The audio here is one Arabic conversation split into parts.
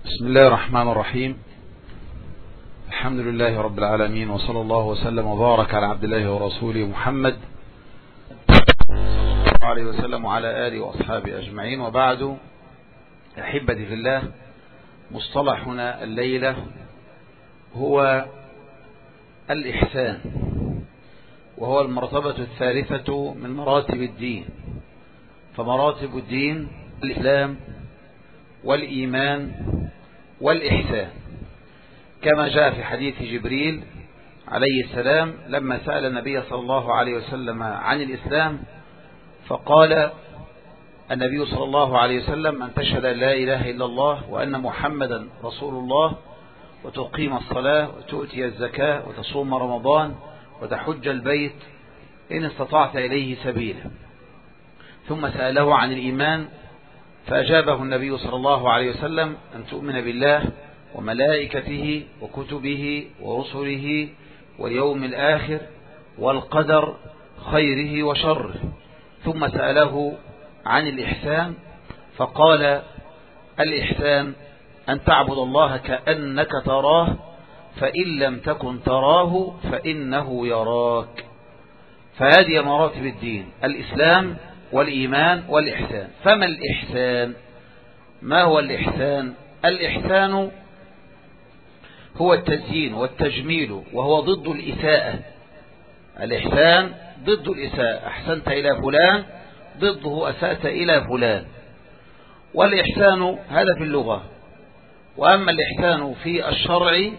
بسم الله الرحمن الرحيم. الحمد لله رب العالمين، وصلى الله وسلم وبارك على عبد الله ورسوله محمد صلى الله عليه وسلم وعلى آله وأصحابه أجمعين، وبعد. أحبتي في الله، مصطلحنا الليلة هو الإحسان، وهو المرتبة الثالثة من مراتب الدين. فمراتب الدين الإسلام والإيمان والإحسان، كما جاء في حديث جبريل عليه السلام لما سأل النبي صلى الله عليه وسلم عن الإسلام، فقال النبي صلى الله عليه وسلم: أن تشهد أن لا إله إلا الله وأن محمدا رسول الله، وتقيم الصلاة، وتؤتي الزكاة، وتصوم رمضان، وتحج البيت إن استطعت إليه سبيلا. ثم سأله عن الإيمان، فأجابه النبي صلى الله عليه وسلم: أن تؤمن بالله وملائكته وكتبه ورسله واليوم الآخر والقدر خيره وشره. ثم سأله عن الإحسان، فقال: الإحسان أن تعبد الله كأنك تراه، فإن لم تكن تراه فإنه يراك. فهذه مراتب الدين: الإسلام والإيمان والإحسان. فما الإحسان؟ ما هو الإحسان؟ الإحسان هو التزيين والتجميل، وهو ضد الإساءة. الإحسان ضد الإساءة، أحسنت إلى فلان، ضده أسأت إلى فلان. والإحسان هذا في اللغة. وأما الإحسان في الشرع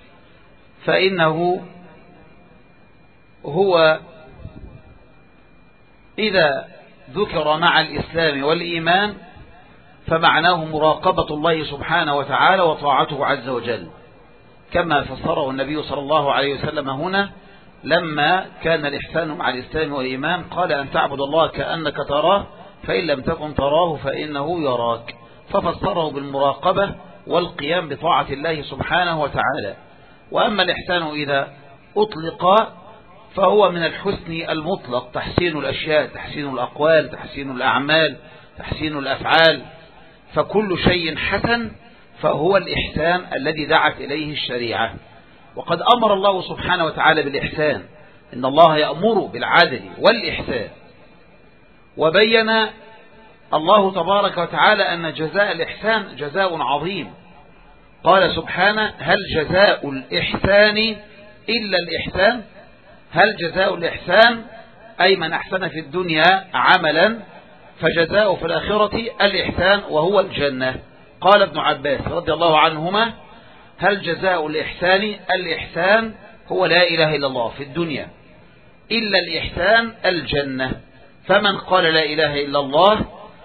فإنه هو إذا ذكر مع الإسلام والإيمان فمعناه مراقبة الله سبحانه وتعالى وطاعته عز وجل، كما فسره النبي صلى الله عليه وسلم هنا لما كان الإحسان مع الإسلام والإيمان، قال: أن تعبد الله كأنك تراه، فإن لم تكن تراه فإنه يراك. ففسره بالمراقبة والقيام بطاعة الله سبحانه وتعالى. وأما الإحسان إذا أطلق فهو من الحسن المطلق: تحسين الأشياء، تحسين الأقوال، تحسين الأعمال، تحسين الأفعال. فكل شيء حسن فهو الإحسان الذي دعت إليه الشريعة. وقد أمر الله سبحانه وتعالى بالإحسان: إن الله يأمر بالعدل والإحسان. وبين الله تبارك وتعالى أن جزاء الإحسان جزاء عظيم. قال سبحانه: هل جزاء الإحسان إلا الإحسان؟ هل جزاء الإحسان أي من أحسن في الدنيا عملا فجزاء في الآخرة الإحسان وهو الجنة. قال ابن عباس رضي الله عنهما: هل جزاء الإحسان الإحسان هو لا إله إلا الله في الدنيا، إلا الإحسان الجنة. فمن قال لا إله إلا الله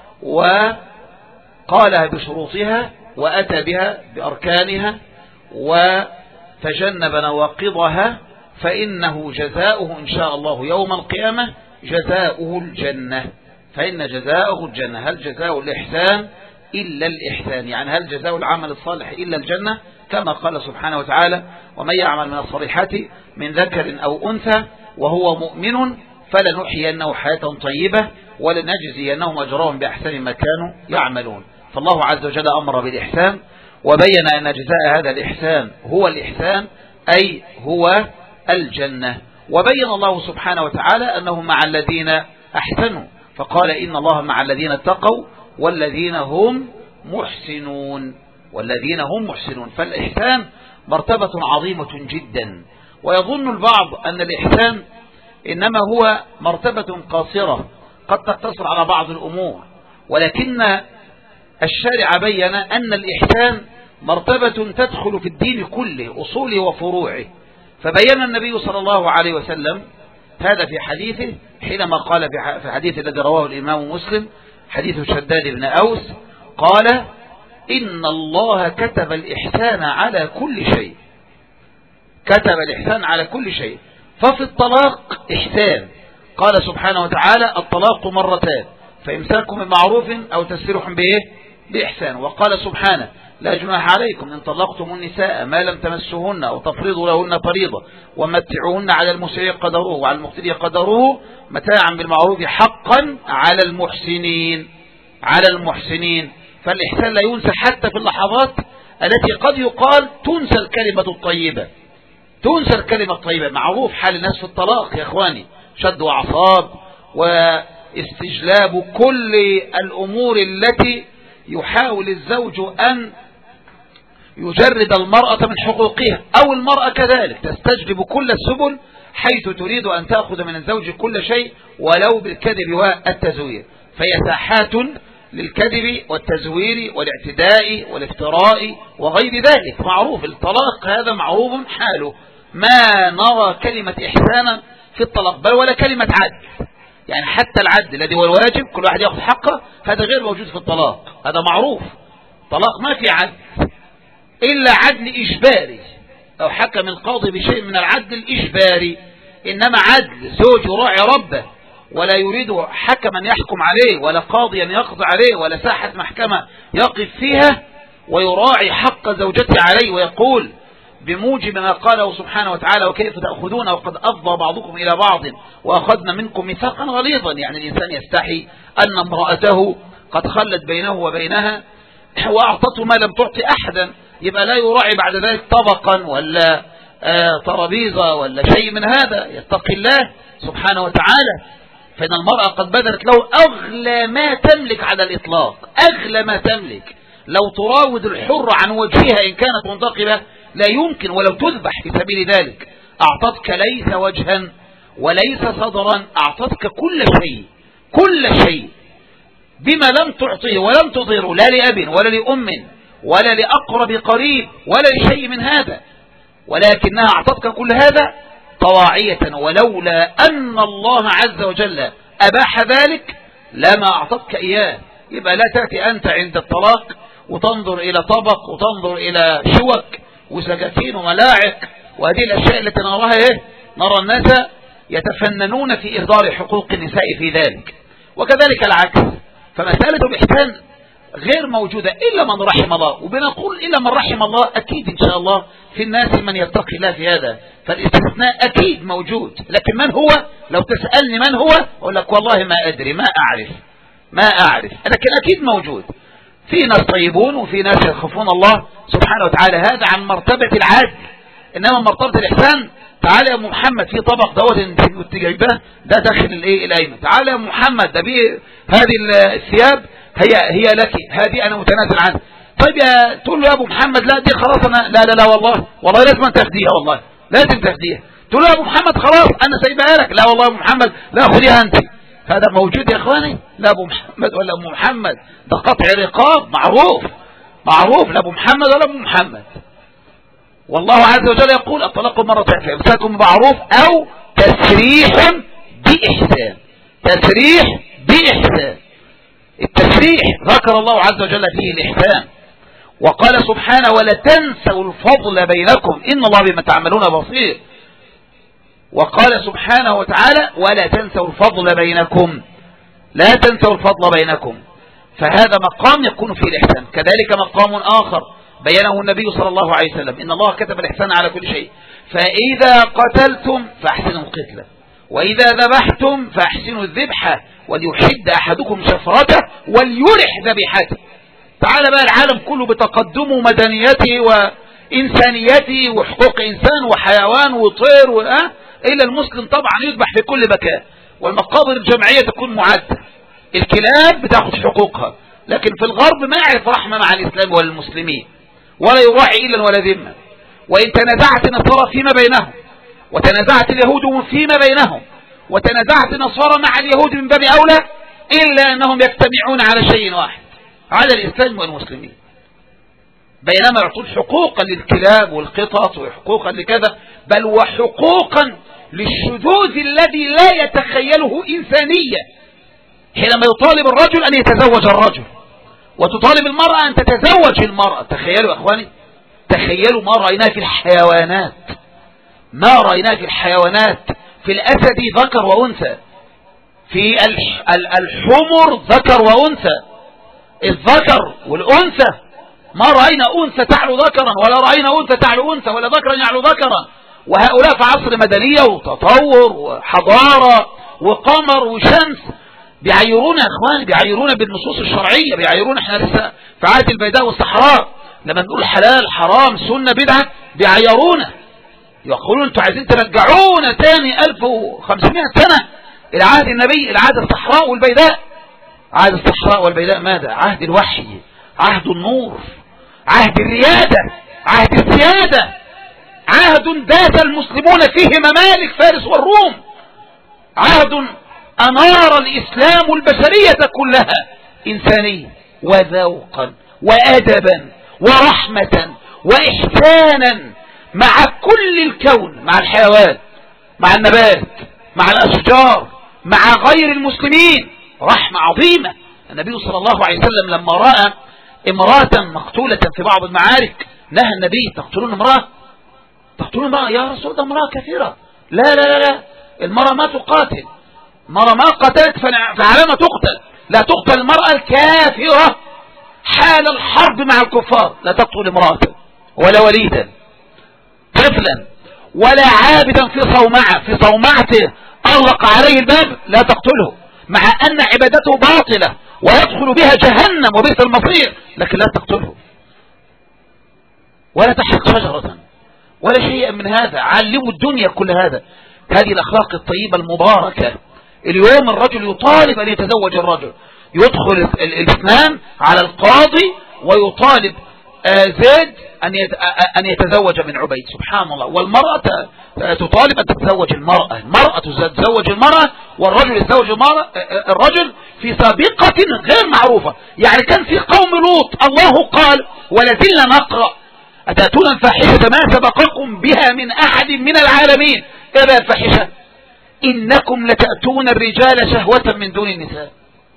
وقالها بشروطها وأتى بها بأركانها وتجنب نواقضها فإنه جزاؤه إن شاء الله يوم القيامة جزاؤه الجنة. فإن جزاؤه الجنة. هل جزاء الإحسان إلا الإحسان؟ يعني هل جزاء العمل الصالح إلا الجنة؟ كما قال سبحانه وتعالى: ومن يعمل من الصالحات من ذكر أو أنثى وهو مؤمن فلنحيينه حياة طيبة ولنجزينهم أجرهم بأحسن ما كانوا يعملون. فالله عز وجل أمر بالإحسان، وبين أن جزاء هذا الإحسان هو الإحسان، أي هو الجنة. وبين الله سبحانه وتعالى أنه مع الذين أحسنوا، فقال: إن الله مع الذين اتقوا والذين هم محسنون. والذين هم محسنون. فالإحسان مرتبة عظيمة جدا. ويظن البعض أن الإحسان إنما هو مرتبة قاصرة قد تقتصر على بعض الأمور، ولكن الشارع بين أن الإحسان مرتبة تدخل في الدين كله، أصوله وفروعه. فبين النبي صلى الله عليه وسلم هذا في حديثه حينما قال في حديث الذي رواه الإمام مسلم، حديث شداد بن أوس، قال: إن الله كتب الإحسان على كل شيء. كتب الإحسان على كل شيء. ففي الطلاق إحسان. قال سبحانه وتعالى: الطلاق مرتان، فإمساك بمعروف أو تسريح بإحسان. وقال سبحانه: لا جناح عليكم إن طلقتم النساء ما لم تمسوهن أو تفرضوا لهن فريضة ومتعوهن على المسيء قدره وعلى المقتدر قدره متاعا بالمعروف حقا على المحسنين. على المحسنين. فالإحسان لا ينسى حتى في اللحظات التي قد يقال تنسى الكلمة الطيبة، تنسى الكلمة الطيبة. معروف حال الناس في الطلاق يا اخواني، شد وعصاب واستجلاب كل الأمور التي يحاول الزوج أن يجرد المرأة من حقوقها، أو المرأة كذلك تستجلب كل السبل حيث تريد أن تأخذ من الزوج كل شيء ولو بالكذب والتزوير. فهي ساحات للكذب والتزوير والاعتداء والافتراء وغير ذلك. معروف الطلاق هذا معروف حاله، ما نرى كلمة إحسانا في الطلاق بل ولا كلمة عدل. يعني حتى العدل الذي هو الواجب كل واحد يأخذ حقه، هذا غير موجود في الطلاق، هذا معروف. طلاق ما في عدل إلا عدل إجباري، أو حكم القاضي بشيء من العدل الإجباري. إنما عدل زوج يراعي ربه ولا يريد حكما يحكم عليه ولا قاضيا يقضي عليه ولا ساحة محكمة يقف فيها ويراعي حق زوجته عليه ويقول بموجب ما قاله سبحانه وتعالى وكيف تأخذون وقد أفضى بعضكم إلى بعض وأخذنا منكم ميثاقا غليظا. يعني الإنسان يستحي أن امرأته قد خلت بينه وبينها وأعطته ما لم تعطي أحدا، يبقى لا يراعي بعد ذلك طبقا ولا ترابيزة ولا شيء من هذا. يتقي الله سبحانه وتعالى. فإن المرأة قد بذلت له أغلى ما تملك على الإطلاق، أغلى ما تملك. لو تراود الحر عن وجهها إن كانت منتقبة لا يمكن ولو تذبح في سبيل ذلك. أعطتك ليس وجها وليس صدرا، أعطتك كل شيء، كل شيء بما لم تعطيه ولم تظهره لا لأب ولا لأم ولا لأقرب قريب ولا لشيء من هذا، ولكنها أعطتك كل هذا طواعية. ولولا أن الله عز وجل أباح ذلك لما أعطتك إياه. يبقى لا تأتي أنت عند الطلاق وتنظر إلى طبق وتنظر إلى شوك وسكاكين وملاعق وهذه الأشياء التي نراها نرى الناس يتفننون في إهدار حقوق النساء في ذلك، وكذلك العكس. فمسألة الإحسان غير موجودة إلا من رحم الله، وبنقول إلا من رحم الله. أكيد إن شاء الله في الناس من يتقي الله في هذا، فالاستثناء أكيد موجود. لكن من هو؟ لو تسألني من هو أقول لك والله ما أدري، ما أعرف، لكن أكيد موجود. في ناس طيبون وفي ناس يخافون الله سبحانه وتعالى. هذا عن مرتبة العدل. إنما مرتبة الإحسان، تعالى يا محمد في طبق دوت انت جايباه ده داخل الأيمن، تعالى يا محمد ده هذه الثياب هي لك، هذه أنا متنازل عنها. طيب تقول له يا أبو محمد لا دي خلاص أنا لا والله لازم تاخديها، والله لازم تاخديها. تقول له يا أبو محمد خلاص أنا سايبها لك، لا والله يا أبو محمد لا خديها أنت. هذا موجود يا إخواني؟ لا أبو محمد ولا أبو محمد، ده قطع رقاب معروف، لا أبو محمد ولا أبو محمد. والله عز وجل يقول الطلاق مرتين فإمساك بمعروف أو تسريح بإحسان. التسريح ذكر الله عز وجل فيه الإحسان، وقال سبحانه ولا تنسوا الفضل بينكم إن الله بما تعملون بصير. وقال سبحانه وتعالى ولا تنسوا الفضل بينكم، لا تنسوا الفضل بينكم. فهذا مقام يكون فيه الإحسان. كذلك مقام آخر بينه النبي صلى الله عليه وسلم إن الله كتب الإحسان على كل شيء، فإذا قتلتم فأحسنوا القتلة وإذا ذبحتم فأحسنوا الذبحة وليحد أحدكم شفرته وليرح ذبيحته. تعال بقى العالم كله بتقدمه ومدنيته وإنسانيته وحقوق إنسان وحيوان وطير إلا المسلم طبعا يذبح في كل مكان، والمقابر الجمعية تكون معدة، الكلاب بتاخذ حقوقها. لكن في الغرب ما يعرف رحمة مع الإسلام والمسلمين ولا يراعي إلا ولا ذمة. وإن تنازعت النصارى فيما بينهم وتنازعت اليهود فيما بينهم وتنازعت النصارى مع اليهود من باب أولى إلا أنهم يجتمعون على شيء واحد، على الإسلام والمسلمين. بينما يعطون حقوقا للكلاب والقطط وحقوقا لكذا، بل وحقوقا للشذوذ الذي لا يتخيله إنسانية. حينما يطالب الرجل أن يتزوج الرجل وتطالب المرأة أن تتزوج المرأة. تخيلوا أخواني، تخيلوا ما رأيناه في الحيوانات، ما رأيناه في الحيوانات. في الأسد ذكر وأنثى، في الحمر ذكر وأنثى، الذكر والأنثى. ما رأينا أنثى تعلو ذكرا ولا رأينا أنثى تعلو أنثى ولا ذكرا يعلو ذكرا. وهؤلاء في عصر مدنية وتطور وحضارة وقمر وشمس بيعيرونا يا اخواني، بيعيرونا بالنصوص الشرعية، بيعيرونا احنا لسه في عهد البيداء والصحراء. لما نقول حلال حرام سنة بدعة بيعيرونا، يقولون انتوا عايزين ترجعونا تاني 1500 سنة إلى عهد النبي، إلى عهد الصحراء والبيداء. عهد الصحراء والبيداء ماذا؟ عهد الوحي، عهد النور، عهد الريادة، عهد السيادة، عهد داس المسلمون فيه ممالك فارس والروم، عهد أنار الإسلام البشرية كلها إنسانية وذوقا وأدبا ورحمة وإحسانا مع كل الكون، مع الحيوان، مع النبات، مع الأشجار، مع غير المسلمين، رحمة عظيمة. النبي صلى الله عليه وسلم لما رأى امرأة مقتولة في بعض المعارك نهى النبي: تقتلون امرأة؟ تقتلون امرأة يا رسول الله؟ امرأة كثيرة. لا لا لا لا، المرأة ما تقاتل، المرأة ما قتلت فعلى ما تقتل. لا تقتل المرأة الكافرة حال الحرب مع الكفار، لا تقتل امرأة ولا وليدا طفلا ولا عابدا في صومعته أغلق عليه الباب، لا تقتله، مع أن عبادته باطلة ويدخل بها جهنم وبئس المصير، لكن لا تقتله. ولا تحرق شجرة ولا شيء من هذا. علموا الدنيا كل هذا. هذه الأخلاق الطيبة المباركة. اليوم الرجل يطالب أن يتزوج الرجل، يدخل الاثنان على القاضي ويطالب زيد أن يتزوج من عبيد، سبحان الله. والمرأة تطالب أن تتزوج المرأة، المرأة تتزوج المرأة، والرجل يتزوج الرجل في سابقة غير معروفة. يعني كان في قوم لوط الله قال: ولازلنا نقرأ: أتأتون الفاحشة ما سبقكم بها من أحد من العالمين. إيه بقى الفاحشة؟ إنكم لتأتون الرجال شهوة من دون النساء.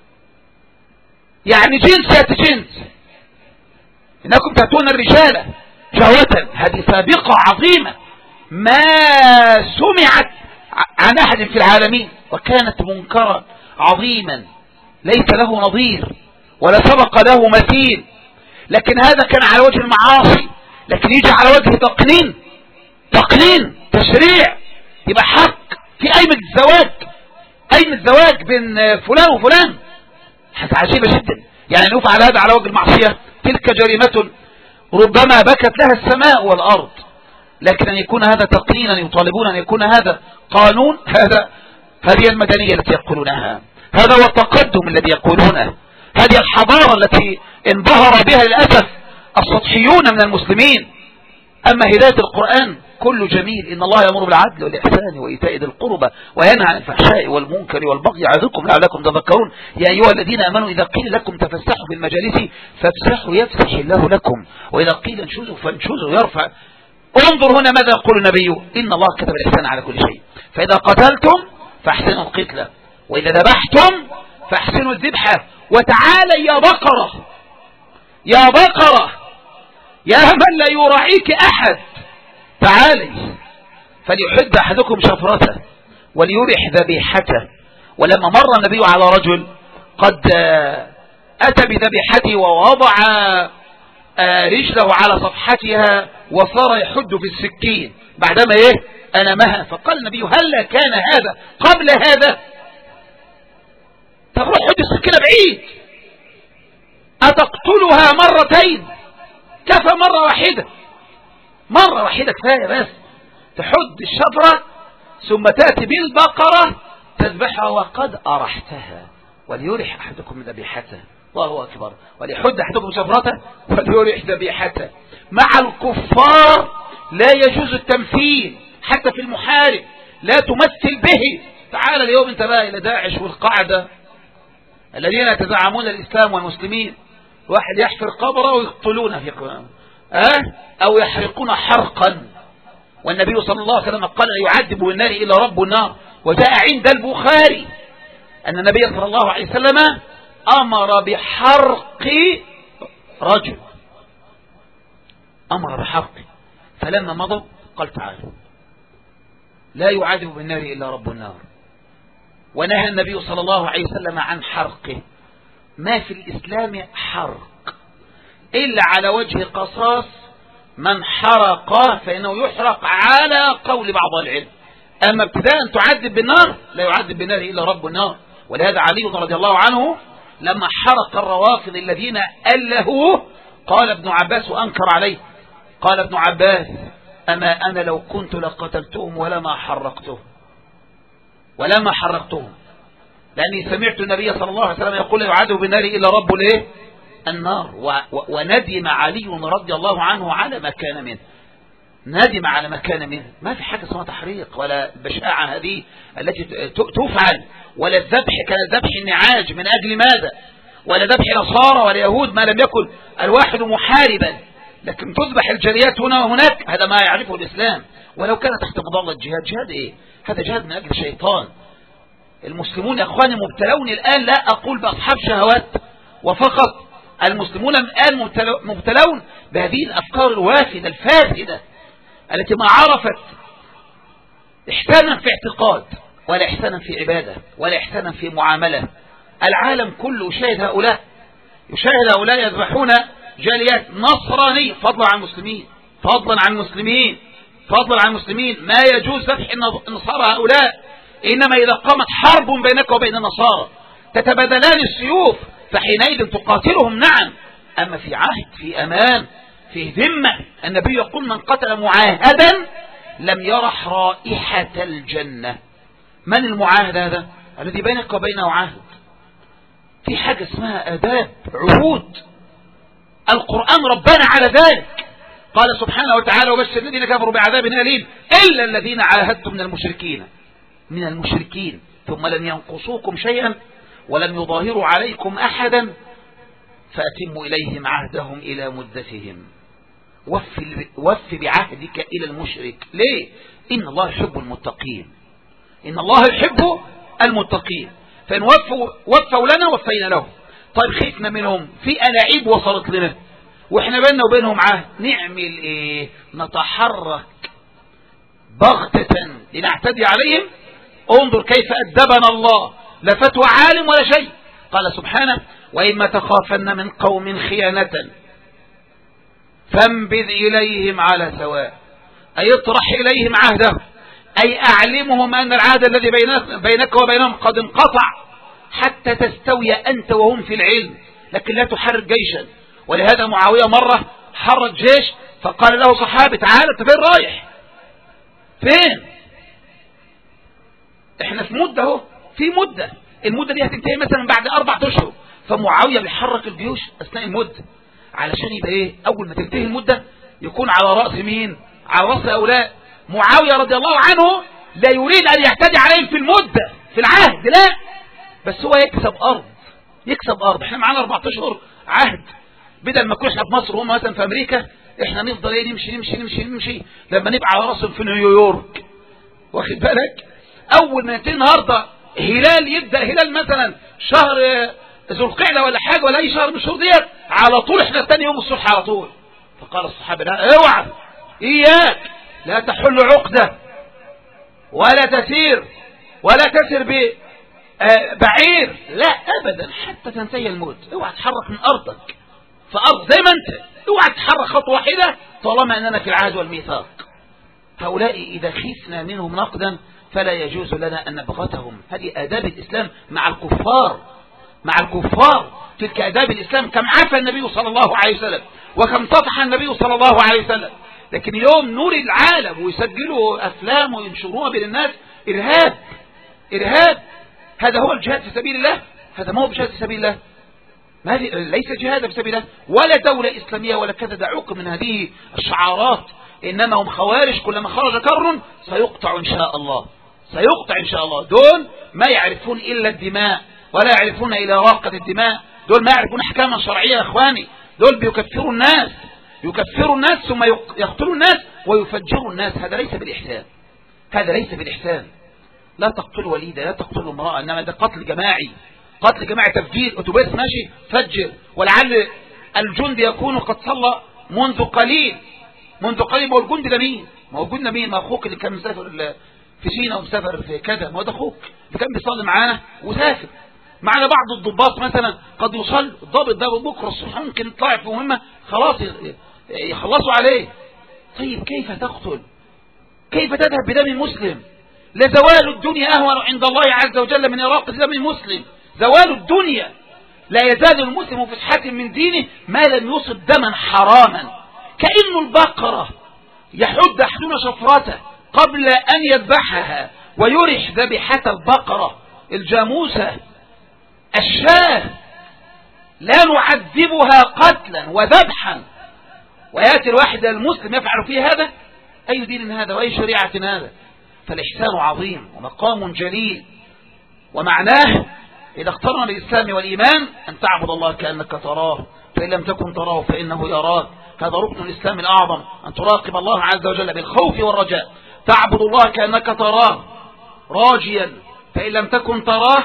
يعني جنس يأتي جنس، إنكم تأتون الرجال شهوة. هذه سابقة عظيمة ما سمعت عن أحد في العالمين، وكانت منكرا عظيما ليس له نظير ولا سبق له مثيل. لكن هذا كان على وجه المعاصي، لكن يجي على وجه تقنين تشريع، يبقى حق في أيمة الزواج بين فلان وفلان. حاجة عجيبة جدا. يعني نفعل هذا على وجه المعصية، تلك جريمة ربما بكت لها السماء والأرض. لكن أن يكون هذا تقنينا، يطالبون أن يكون هذا قانون، هذه المدنية التي يقولونها، هذا هو التقدم الذي يقولونه، هذه الحضارة التي انبهر بها للأسف السطحيون من المسلمين. أما هداية القرآن كله جميل: إن الله يأمر بالعدل والإحسان وإيتاء ذي القربى وينهى عن الفحشاء والمنكر والبغي يعظكم لعلكم تذكرون. يا أيها الذين آمنوا إذا قيل لكم تفسحوا في المجالس فافسحوا يفسح الله لكم، وإذا قيل انشزوا فانشزوا يرفع. انظر هنا ماذا يقول النبي: إن الله كتب الإحسان على كل شيء، فإذا قتلتم فاحسنوا القتلة، وإذا ذبحتم فاحسنوا الذبحة. وتعالى يا بقرة، يا بقرة، يا من لا يراعيك أحد، تعالي فليحد أحدكم شفرته وليرح ذبيحته. ولما مر النبي على رجل قد أتى بذبيحته ووضع رجله على صفحتها وصار يحد في السكين بعدما أنمها، فقال النبي: هل كان هذا قبل هذا؟ تروح حد السكينة بعيد، أتقتلها مرتين؟ كفى مرة واحدة كفاية، بس تحد الشفرة ثم تأتي بالبقرة تذبحها وقد أرحتها. وليرح أحدكم ذبيحته، الله أكبر، وليحد أحدكم شفرته وليرح ذبيحته. مع الكفار لا يجوز التمثيل، حتى في المحارب لا تمثل به. تعال اليوم انت بقى إلى داعش والقاعدة الذين يتزعمون الإسلام والمسلمين، واحد يحفر قبره ويقتلونه في أو يحرقون حرقا. والنبي صلى الله عليه وسلم قال: لا يعذب بالنار إلا رب النار. وجاء عند البخاري أن النبي صلى الله عليه وسلم أمر بحرق رجل، أمر بحرقه، فلما مضى قال: تعالوا لا يعذب بالنار إلا رب النار. ونهى النبي صلى الله عليه وسلم عن حرقه. ما في الإسلام حرق إلا على وجه قصاص، من حرق فإنه يحرق على قول بعض العلم. أما ابتداء تعذب بالنار لا يعذب بالنار إلا رب النار. ولهذا علي رضي الله عنه لما حرق الروافض الذين ألهوه قال ابن عباس وأنكر عليه، قال ابن عباس: أما أنا لو كنت لقتلتهم ولما حرقتهم، لأني سمعت النبي صلى الله عليه وسلم يقول: يعاذ بالنار إلا رب النار. وندم علي رضي الله عنه على ما كان منه، ندم على ما كان منه. ما في حاجة اسمها تحريق ولا بشاعة هذه التي تفعل، ولا الذبح كذبح النعاج. من أجل ماذا؟ ولا ذبح نصارى ولا يهود ما لم يكن الواحد محاربا، لكن تذبح الجريات هنا وهناك، هذا ما يعرفه الإسلام. ولو كان تحت مظلة الجهاد، جهاد إيه؟ هذا جهاد من أجل الشيطان. المسلمون يا أخواني مبتلون الآن، لا أقول بأصحاب شهوات وفقط، المسلمون الآن مبتلون بهذه الأفكار الوافدة الفاسدة التي ما عرفت إحسانا في اعتقاد، ولا إحسانا في عبادة، ولا إحسانا في معاملة. العالم كله يشاهد هؤلاء يذبحون جاليات نصرانية، فضلا عن المسلمين. ما يجوز ذبح النصارى هؤلاء، إنما إذا قامت حرب بينك وبين النصارى تتبادلان السيوف، فحينئذ تقاتلهم. نعم، أما في عهد، في أمان، في ذمة. النبي يقول: من قتل معاهدا لم يرح رائحة الجنة. من المعاهد هذا؟ الذي بينك وبينه عهد، في حاجة اسمها آداب، عهود. القرآن ربنا على ذلك، قال سبحانه وتعالى: وبشر الذين كفروا بعذاب أليم إلا الذين عاهدتم من المشركين ثم لم ينقصوكم شيئا ولم يظاهروا عليكم أحدا فأتموا إليهم عهدهم إلى مدتهم. وف بعهدك إلى المشرك. ليه؟ إن الله يحب المتقين. فإن وفوا لنا وفينا لهم. طيب خيفنا منهم، في ألاعيب وصلت لنا وإحنا بيننا وبينهم عهد، نعمل إيه؟ نتحرك بغتة لنعتدي عليهم؟ انظر كيف أدبنا الله، لا فتوى عالم ولا شيء. قال سبحانه: وإما تخافن من قوم خيانة فانبذ إليهم على سواء. أي اطرح إليهم عهدهم، أي أعلمهم أن العهد الذي بينك وبينهم قد انقطع، حتى تستوي أنت وهم في العلم، لكن لا تحرك جيشا. ولهذا معاوية مرة حرك جيش، فقال له صحابي: تعال، انت فين رايح؟ فين؟ احنا في مدة اهو، في مدة، المدة دي هتنتهي مثلا بعد 4 أشهر. فمعاوية بيحرك الجيوش أثناء المدة، علشان يبقى ايه؟ أول ما تنتهي المدة يكون على رأس مين؟ على رأس هؤلاء. معاوية رضي الله عنه لا يريد أن يعتدي عليهم في المدة، في العهد، لا، بس هو يكسب أرض. احنا معانا 4 أشهر عهد، بدل ما كنا في مصر وهم مثلا في أمريكا، احنا نفضل ايه؟ نمشي لما نبقى على رأسهم في نيويورك، واخد بالك؟ أول ما ينتهي النهارده يبدأ هلال مثلا شهر ذو القعدة ولا حاجة، ولا أي شهر من الشهور ديت، على طول احنا ثاني يوم الصبح على طول. فقال الصحابة: لا، اوعى، إياك، لا تحل عقدة ولا تسير بعير، لا أبدا، حتى تنتهي الموت. اوعى تحرك من أرضك، فأرض زي ما أنت، اوعى تحرك خطوة واحدة طالما أننا في العهد والميثاق. هؤلاء إذا خفنا منهم نقدا فلا يجوز لنا أن نبغتهم. هذه آداب الإسلام مع الكفار. تلك آداب الإسلام. كم عفى النبي صلى الله عليه وسلم، وكم صفح النبي صلى الله عليه وسلم. لكن يوم نور العالم ويسجلوا أفلام وينشروها بين الناس، إرهاب. هذا هو الجهاد في سبيل الله؟ هذا ما هو بجهاد في سبيل الله، ليس جهاد في سبيل الله، ولا دولة إسلامية ولا كذا. دعوك من هذه الشعارات، إنما هم خوارج، كلما خرج كر سيقطع إن شاء الله. دول ما يعرفون إلا الدماء، ولا يعرفون إلا راقة الدماء. دول ما يعرفون أحكاما شرعية يا إخواني. دول بيكفروا الناس ثم يقتلوا الناس ويفجروا الناس. هذا ليس بالإحسان. لا تقتلوا وليدا، لا تقتلوا امرأة، إنما ده قتل جماعي، تفجير أتوبيس ماشي فجر، ولعل الجند يكون قد صلى منذ قليل. والجند ده مين؟ ما هو الجند مين؟ ما أخوك اللي كان مسافر في سيناء ومسافر في كذا، ما هو ده أخوك اللي كان بيصلي معانا وسافر معنا. بعض الضباط مثلا قد يصل الضابط ده بكرة الصبح ممكن يطلع في مهمة، خلاص يخلصوا عليه. طيب كيف تقتل؟ كيف تذهب بدم مسلم؟ لزوال الدنيا أهون عند الله عز وجل من إراقة دم المسلم. زوال الدنيا. لا يزال المسلم في فسحة من دينه ما لم يصب دما حراما، كأنه البقرة يحد أحدنا شفرته قبل أن يذبحها ويرح ذبيحة البقرة، الجاموسة، الشاة، لا نعذبها قتلا وذبحا، ويأتي الواحد المسلم يفعل فيه هذا. أي دين هذا وأي شريعة هذا؟ فالإحسان عظيم ومقام جليل، ومعناه إذا اقترن بالإسلام والإيمان أن تعبد الله كأنك تراه، فإن لم تكن تراه فإنه يراك. هذا ركن الإسلام الأعظم، أن تراقب الله عز وجل بالخوف والرجاء، تعبد الله كأنك تراه راجيا، فإن لم تكن تراه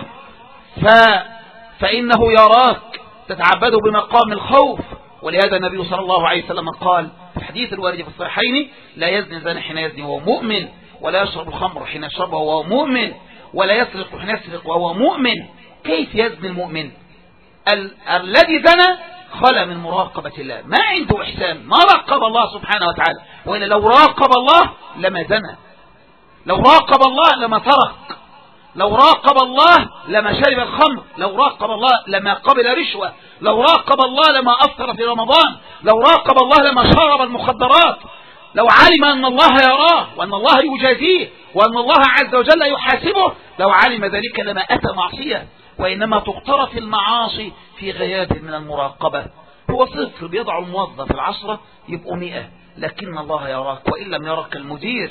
فإنه يراك، تتعبد بمقام الخوف. ولهذا النبي صلى الله عليه وسلم قال في الحديث الوارد في الصحيحين: لا يزني الزاني حين يزني وهو مؤمن، ولا يشرب الخمر حين يشربه وهو مؤمن، ولا يسرق حين يسرق وهو مؤمن. كيف يزني المؤمن؟ الذي زنى خلى من مراقبة الله، ما عنده إحسان، ما راقب الله سبحانه وتعالى، وإلا لو راقب الله لما زنى، لو راقب الله لما سرق، لو راقب الله لما شرب الخمر، لو راقب الله لما قبل رشوة، لو راقب الله لما أفطر في رمضان، لو راقب الله لما شرب المخدرات، لو علم أن الله يراه وأن الله يجازيه وأن الله عز وجل يحاسبه، لو علم ذلك لما أتى معصية. وإنما تقترف المعاصي في غياب من المراقبة. هو صفر بيضع الموظف 10 يبقوا 100، لكن الله يراك، وإن لم يرك المدير.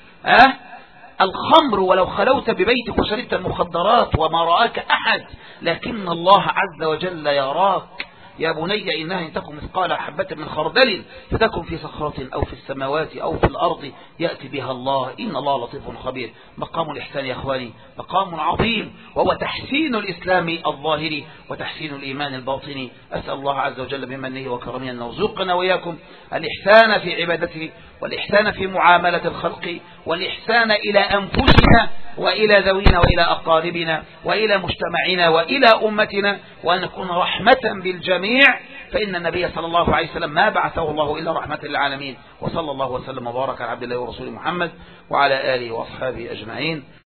الخمر ولو خلوت ببيتك وشربت المخدرات وما رآك أحد، لكن الله عز وجل يراك. يا بني إنها إن تكن مثقال حبة من خردل فتكن في صخرة أو في السماوات أو في الأرض يأتي بها الله، إن الله لطيف خبير. مقام الإحسان يا أخواني مقام عظيم، وهو تحسين الإسلام الظاهري وتحسين الإيمان الباطني. أسأل الله عز وجل بمنه وكرمه أن يرزقنا وإياكم الإحسان في عبادته، والإحسان في معاملة الخلق، والإحسان إلى أنفسنا وإلى ذوينا وإلى أقاربنا وإلى مجتمعنا وإلى أمتنا، وأن نكون رحمة بالجميع، فإن النبي صلى الله عليه وسلم ما بعثه الله إلا رحمة للعالمين. وصلى الله وسلم وبارك على عبد الله ورسوله محمد وعلى آله وأصحابه أجمعين.